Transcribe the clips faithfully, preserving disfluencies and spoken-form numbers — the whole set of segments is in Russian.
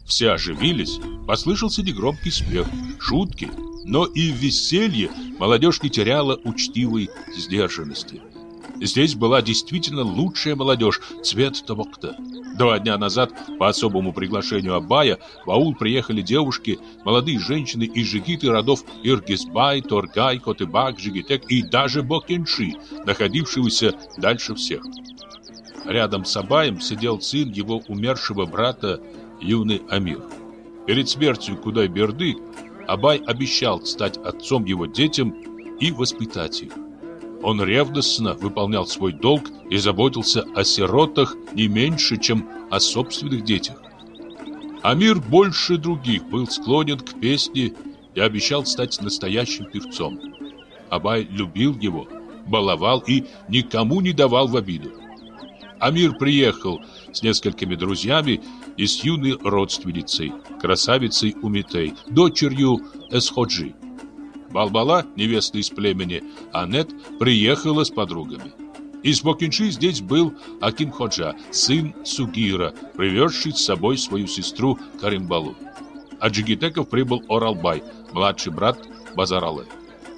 Все оживились, послышался негромкий смех, шутки, но и в веселье молодежь не теряла учтивой сдержанности. Здесь была действительно лучшая молодежь, цвет Тобокта. Два дня назад по особому приглашению Абая в аул приехали девушки, молодые женщины и жигиты родов Иргизбай, Торгай, Котыбак, Жигитек и даже Бокенши, находившегося дальше всех. Рядом с Абаем сидел сын его умершего брата, юный Амир. Перед смертью Кудай-Берды Абай обещал стать отцом его детям и воспитать их. Он ревностно выполнял свой долг и заботился о сиротах не меньше, чем о собственных детях. Амир больше других был склонен к песне и обещал стать настоящим певцом. Абай любил его, баловал и никому не давал в обиду. Амир приехал с несколькими друзьями и с юной родственницей, красавицей Умитей, дочерью Эсходжи. Балбала, невеста из племени Анет, приехала с подругами. Из Бокенши здесь был Аким Ходжа, сын Сугира, привезший с собой свою сестру Каримбалу. От Джигитеков прибыл Оралбай, младший брат Базаралы.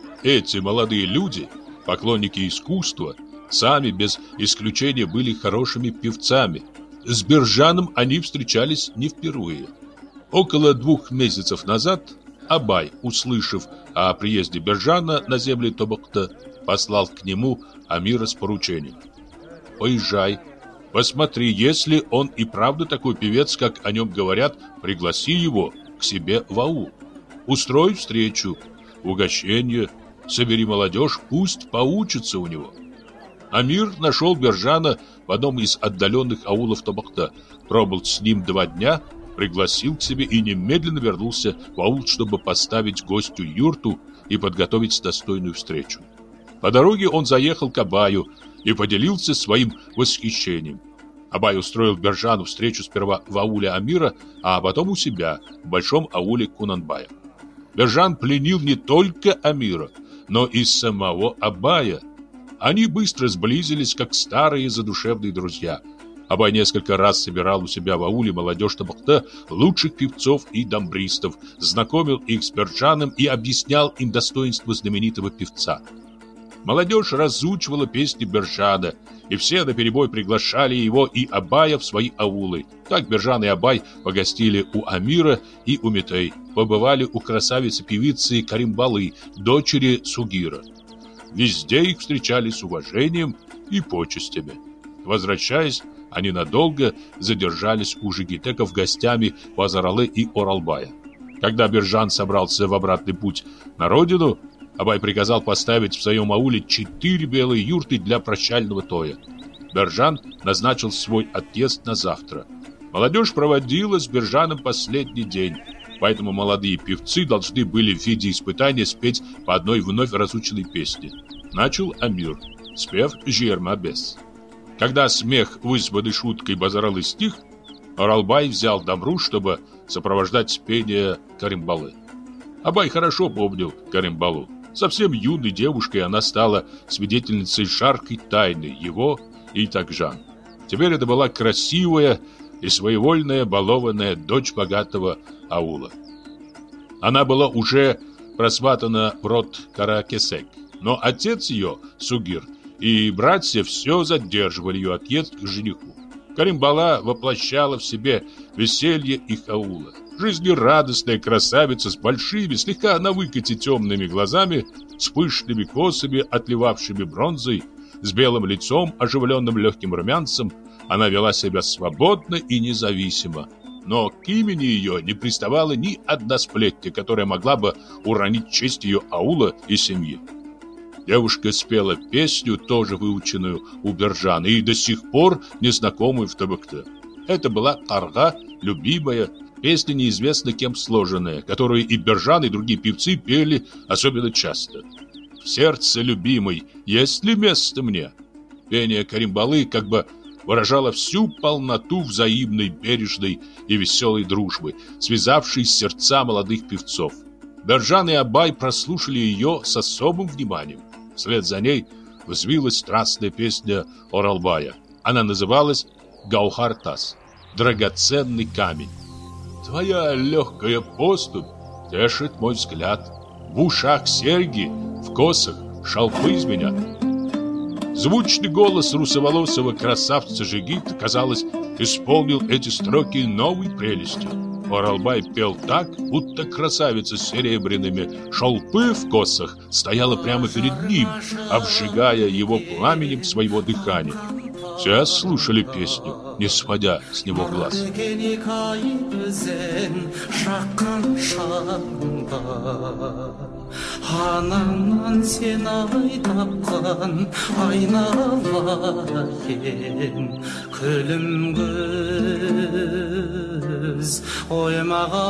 Эти молодые люди, поклонники искусства, сами без исключения были хорошими певцами. С Бержаном они встречались не впервые. Около двух месяцев назад Абай, услышав о приезде Бержана на земли Тобокта, послал к нему Амира с поручением: «Поезжай, посмотри, если он и правда такой певец, как о нем говорят, пригласи его к себе в аул. Устрой встречу, угощение, собери молодежь, пусть поучится у него». Амир нашел Бержана в одном из отдаленных аулов Тобокта, пробыл с ним два дня, пригласил к себе и немедленно вернулся в аул, чтобы поставить гостю юрту и подготовить достойную встречу. По дороге он заехал к Абаю и поделился своим восхищением. Абай устроил Бержану встречу сперва в ауле Амира, а потом у себя, в большом ауле Кунанбая. Бержан пленил не только Амира, но и самого Абая. Они быстро сблизились, как старые задушевные друзья. Абай несколько раз собирал у себя в ауле молодежь Тобокта, лучших певцов и дамбристов, знакомил их с Бержаном и объяснял им достоинства знаменитого певца. Молодежь разучивала песни Бержана, и все наперебой приглашали его и Абая в свои аулы. Так Бержан и Абай погостили у Амира и у Умитей, побывали у красавицы-певицы Каримбалы, дочери Сугира. Везде их встречали с уважением и почестями. Возвращаясь, они надолго задержались у жигитеков гостями Базаралы и Оралбая. Когда Бержан собрался в обратный путь на родину, Абай приказал поставить в своем ауле четыре белые юрты для прощального тоя. Бержан назначил свой отъезд на завтра. Молодежь проводила с Бержаном последний день, поэтому молодые певцы должны были в виде испытания спеть по одной вновь разученной песне. Начал Амир, спев «Жерма-бес». Когда смех, вызванный шуткой Базаралы, стих, Оралбай взял Дамру, чтобы сопровождать пение Каримбалы. Абай хорошо помнил Каримбалу. Совсем юной девушкой она стала свидетельницей жаркой тайны его и Такжан. Теперь это была красивая и своевольная балованная дочь богатого аула. Она была уже просватана в род Каракесек, но отец ее, Сугир, и братья все задерживали ее отъезд к жениху. Каримбала воплощала в себе веселье их аула. Жизнерадостная красавица с большими, слегка на выкате темными глазами, с пышными косами, отливавшими бронзой, с белым лицом, оживленным легким румянцем, она вела себя свободно и независимо. Но к имени ее не приставала ни одна сплетня, которая могла бы уронить честь ее аула и семьи. Девушка спела песню, тоже выученную у Бержана, и до сих пор незнакомую в Тобокте. Это была карга, любимая, песня неизвестно кем сложенная, которую и Бержан, и другие певцы пели особенно часто. «В сердце любимой есть ли место мне?» Пение Каримбалы как бы выражало всю полноту взаимной, бережной и веселой дружбы, связавшей сердца молодых певцов. Бержан и Абай прослушали ее с особым вниманием. Вслед за ней взвилась страстная песня Оралбая. Она называлась «Гаухар-тас» — «Драгоценный камень». Твоя легкая поступь тешит мой взгляд. В ушах серьги, в косах шелпы из меня. Звучный голос русоволосого красавца Жигита, казалось, исполнил эти строки новой прелестью. Оралбай пел так, будто красавица с серебряными шелпы в косах стояла прямо перед ним, обжигая его пламенем своего дыхания. Все слушали песню, не сводя с него глаз. Анаңнан сен ай тапқан айналайын, күлім көз оймаға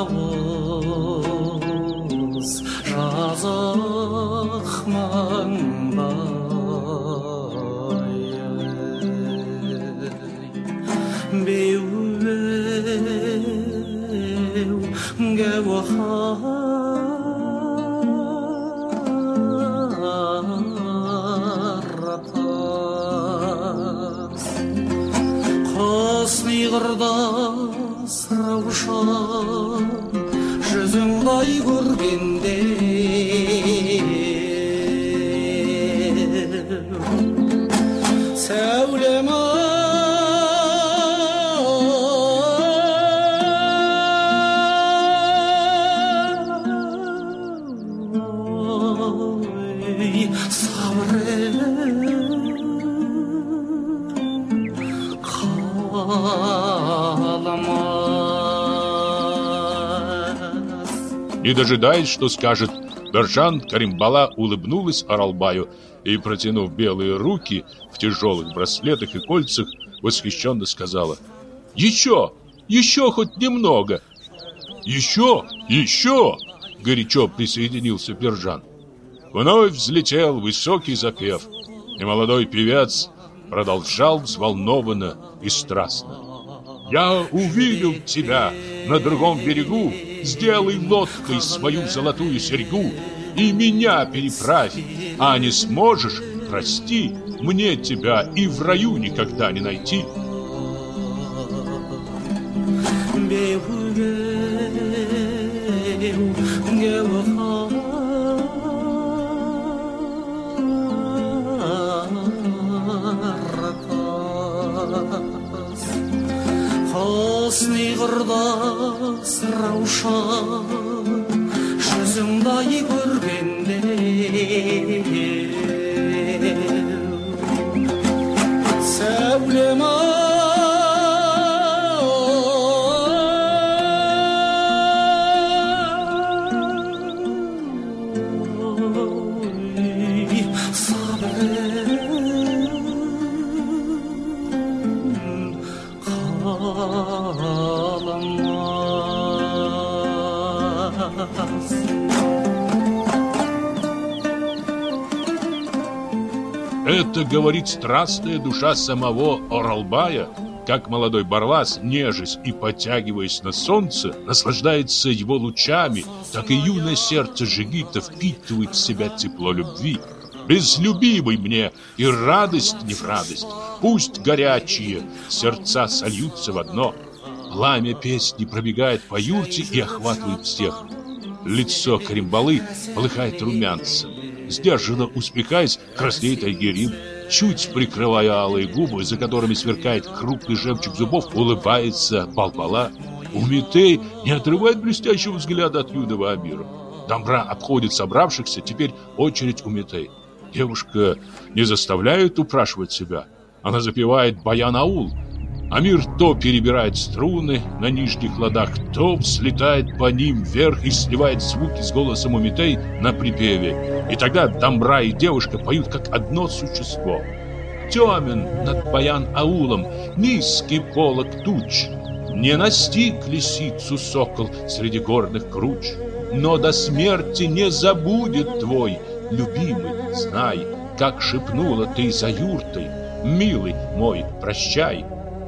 уыз жазық маңдай. Беу гәуһартас, құсни құрдас раушан, жүзің лай көргенде сәулем Не дожидаясь, что скажет Бержан, Каримбала улыбнулась Оралбаю и, протянув белые руки в тяжелых браслетах и кольцах, восхищенно сказала: «Еще! Еще хоть немного!» «Еще! Еще!» — горячо присоединился Бержан. Вновь взлетел высокий запев, и молодой певец продолжал взволнованно и страстно: «Я увидел тебя на другом берегу, сделай лодкой свою золотую серьгу и меня переправь, а не сможешь, прости, мне тебя и в раю никогда не найти». Құсни құрдас раушан, жүзің лай көргенде сәулем Это говорит страстная душа самого Оралбая, как молодой барлас, нежась и подтягиваясь на солнце, наслаждается его лучами, так и юное сердце Жигита впитывает в себя тепло любви. Безлюбимый мне и радость не в радость, пусть горячие сердца сольются в одно. Пламя песни пробегает по юрте и охватывает всех. Лицо Каримбалы полыхает румянцем. Сдержанно усмехаясь, краснеет Айгерим. Чуть прикрывая алые губы, за которыми сверкает крупный жемчуг зубов, улыбается Балбала. Умитей не отрывает блестящего взгляда от юного Амира. Дамбра обходит собравшихся, теперь очередь Умитей. Девушка не заставляет упрашивать себя. Она запевает баян-аул. Амир то перебирает струны на нижних ладах, то взлетает по ним вверх и сливает звуки с голосом Умитей на припеве. И тогда Дамбра и девушка поют как одно существо. Темен над баян-аулом низкий полог туч, не настиг лисицу сокол среди горных круч. Но до смерти не забудет твой любимый, знай, как шепнула ты за юртой: милый мой, прощай.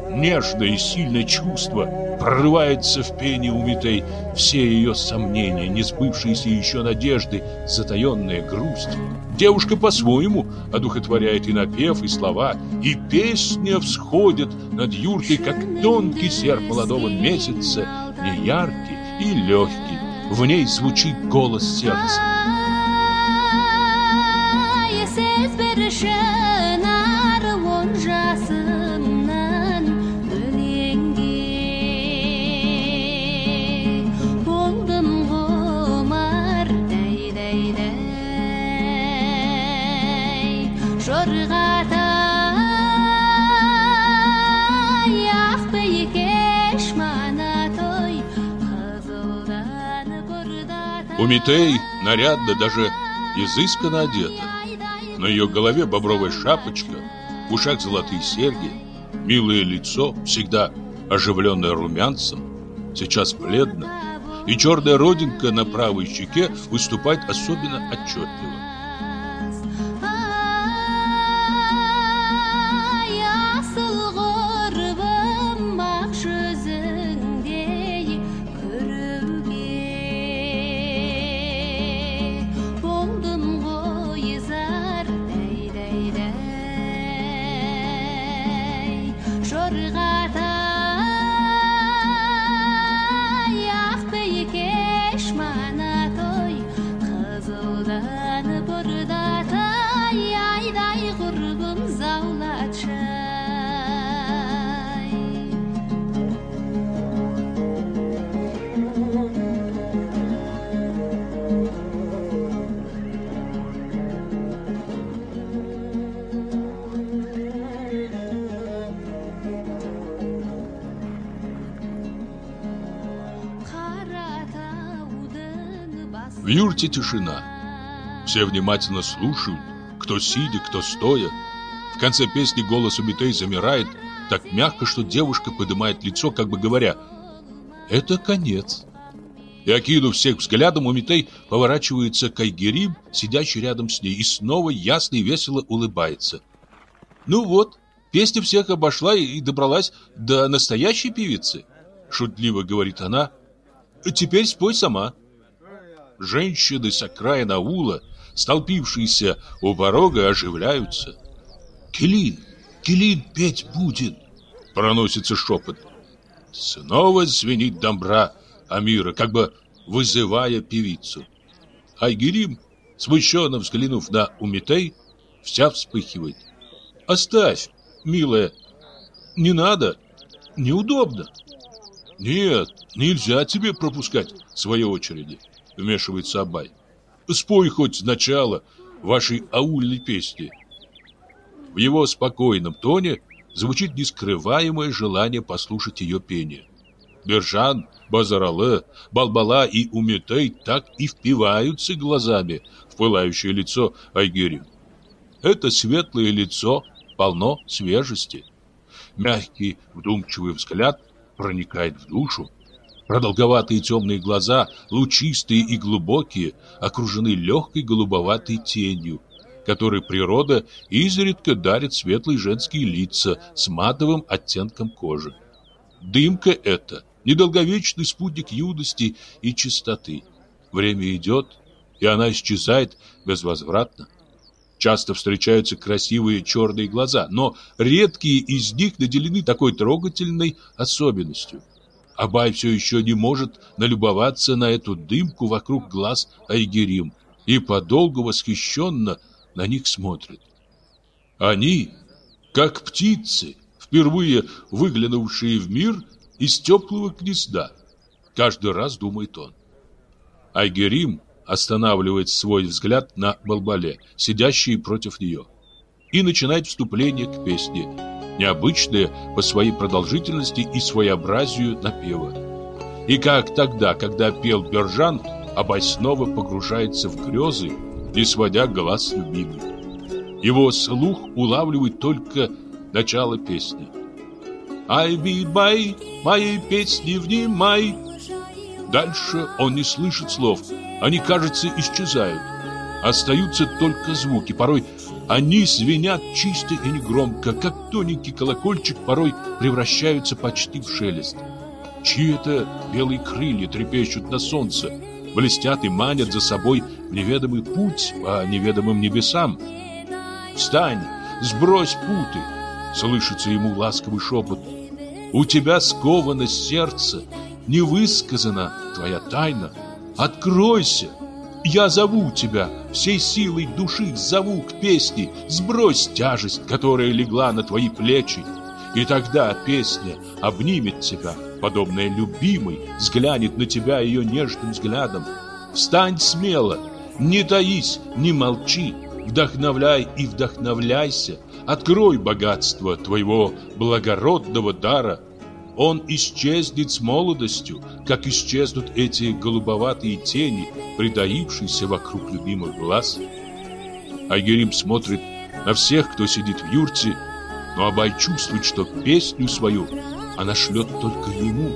нежное и сильное чувство прорывается в пении Умитей. Все ее сомнения, несбывшиеся еще надежды, затаенная грусть. Девушка по-своему одухотворяет и напев, и слова, и песня всходит над юртой, как тонкий серп молодого месяца, неяркий и легкий. В ней звучит голос сердца. Умитей нарядно, даже изысканно одета. На ее голове бобровая шапочка, в ушах золотые серьги, милое лицо, всегда оживленное румянцем, сейчас бледно, и черная родинка на правой щеке выступает особенно отчетливо. В юрте тишина. Все внимательно слушают, кто сидя, кто стоя. В конце песни голос Умитей замирает так мягко, что девушка поднимает лицо, как бы говоря: «Это конец». И, окинув всех взглядом, Умитей поворачивается к Айгерим, сидящий рядом с ней, и снова ясно и весело улыбается. «Ну вот, песня всех обошла и добралась до настоящей певицы», — шутливо говорит она. «Теперь спой сама». Женщины с окраин аула, столпившиеся у порога, оживляются. «Келин, Келин петь будет!» — проносится шепот. Снова звенит домбра Амира, как бы вызывая певицу. Айгерим, смущенно взглянув на Умитей, вся вспыхивает. «Оставь, милая, не надо, неудобно». «Нет, нельзя тебе пропускать своей очереди», — вмешивается Абай. «Спой хоть сначала вашей аульной песни». В его спокойном тоне звучит нескрываемое желание послушать ее пение. Бержан, Базаралы, Балбала и Умитей так и впиваются глазами в пылающее лицо Айгерим. Это светлое лицо полно свежести. Мягкий, вдумчивый взгляд проникает в душу. Продолговатые темные глаза, лучистые и глубокие, окружены легкой голубоватой тенью, которой природа изредка дарит светлые женские лица с матовым оттенком кожи. Дымка эта — недолговечный спутник юности и чистоты. Время идет, и она исчезает безвозвратно. Часто встречаются красивые черные глаза, но редкие из них наделены такой трогательной особенностью. Абай все еще не может налюбоваться на эту дымку вокруг глаз Айгерим и подолгу восхищенно на них смотрит. Они, как птицы, впервые выглянувшие в мир из теплого гнезда, каждый раз думает он. Айгерим останавливает свой взгляд на Балбале, сидящей против нее, и начинает вступление к песне, необычное по своей продолжительности и своеобразию напева. И как тогда, когда пел Бержан, Абай снова погружается в грезы, не сводя глаз с любимой. Его слух улавливает только начало песни. «Ай, бай, моей песни внимай!» Дальше он не слышит слов, они, кажется, исчезают. Остаются только звуки, порой Они звенят чисто и негромко, как тоненький колокольчик порой превращаются почти в шелест. Чьи-то белые крылья трепещут на солнце, блестят и манят за собой в неведомый путь по неведомым небесам. «Встань, сбрось путы!» — слышится ему ласковый шепот. «У тебя сковано сердце, не высказана твоя тайна. Откройся! Я зову тебя, всей силой души зову к песне. Сбрось тяжесть, которая легла на твои плечи. И тогда песня обнимет тебя, подобная любимой, взглянет на тебя ее нежным взглядом. Встань смело, не таись, не молчи, вдохновляй и вдохновляйся. Открой богатство твоего благородного дара. Он исчезнет с молодостью, как исчезнут эти голубоватые тени, притаившиеся вокруг любимых глаз». Айгерим смотрит на всех, кто сидит в юрте, но Абай чувствует, что песню свою она шлет только ему.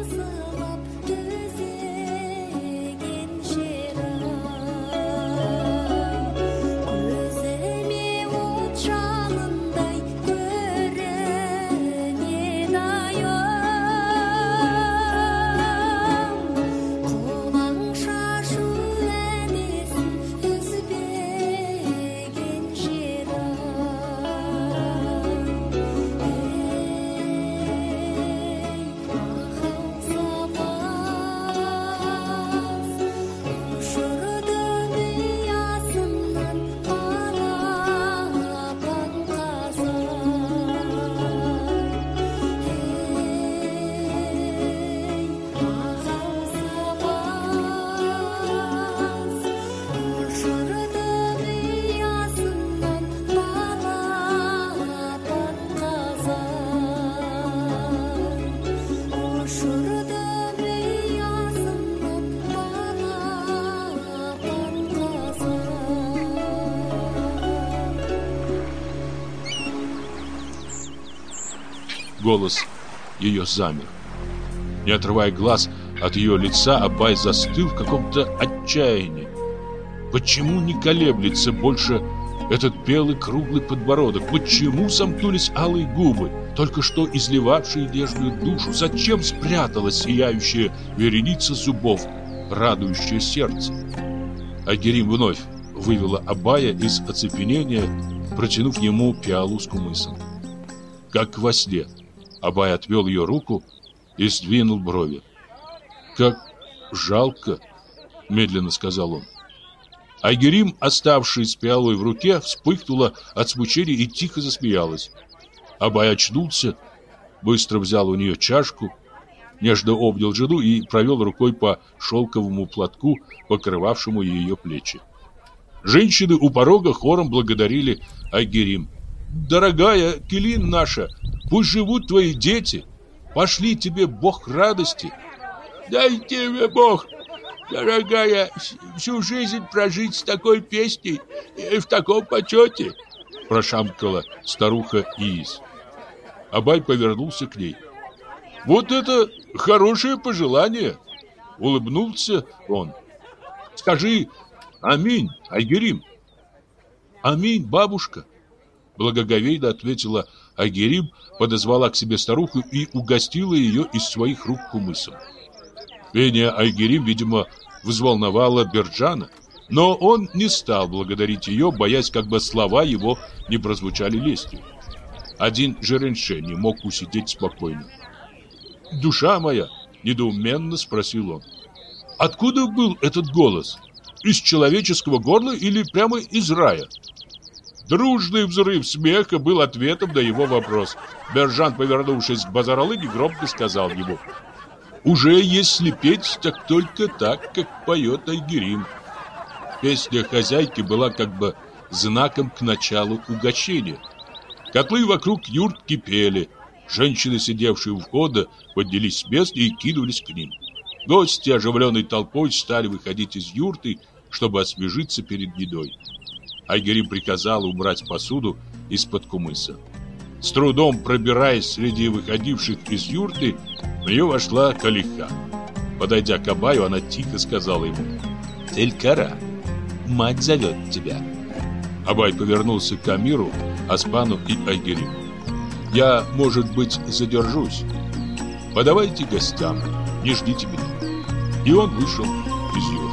Голос ее замер. Не отрывая глаз от ее лица, Абай застыл в каком-то отчаянии. Почему не колеблется больше этот белый круглый подбородок? Почему сомкнулись алые губы, только что изливавшие нежную душу? Зачем спряталась сияющая вереница зубов, радующее сердце? Айгерим вновь вывела Абая из оцепенения, протянув ему пиалу с кумысом. Как во сне, Абай отвел ее руку и сдвинул брови. «Как жалко!» — медленно сказал он. Айгерим, оставшись с пиалой в руке, вспыхнула от смущения и тихо засмеялась. Абай очнулся, быстро взял у нее чашку, нежно обнял жену и провел рукой по шелковому платку, покрывавшему ее плечи. Женщины у порога хором благодарили Айгерим. «Дорогая Келин наша, пусть живут твои дети, пошли тебе Бог радости». «Дай тебе Бог, дорогая, всю жизнь прожить с такой песней и в таком почете», прошамкала старуха Иис. Абай повернулся к ней. «Вот это хорошее пожелание!» — улыбнулся он. «Скажи аминь, Айгерим». «Аминь, бабушка», — благоговейно ответила Айгерим, подозвала к себе старуху и угостила ее из своих рук кумысом. Пение Айгерим, видимо, взволновало Берджана, но он не стал благодарить ее, боясь, как бы слова его не прозвучали лестью. Один Жеренше не мог усидеть спокойно. «Душа моя!» — недоуменно спросил он. «Откуда был этот голос? Из человеческого горла или прямо из рая?» Дружный взрыв смеха был ответом на его вопрос. Берджан, повернувшись к Базаралыге, громко сказал ему: «Уже если петь, так только так, как поет Айгерим». Песня хозяйки была как бы знаком к началу угощения. Котлы вокруг юрт кипели. Женщины, сидевшие у входа, поднялись с места и кинулись к ним. Гости оживленной толпой стали выходить из юрты, чтобы освежиться перед едой. Айгерим приказал убрать посуду из-под кумыса. С трудом пробираясь среди выходивших из юрты, в нее вошла Калиха. Подойдя к Абаю, она тихо сказала ему: «Телькара, мать зовет тебя». Абай повернулся к Амиру, Оспану и Айгерю. «Я, может быть, задержусь. Подавайте гостям, не ждите меня». И он вышел из юрты.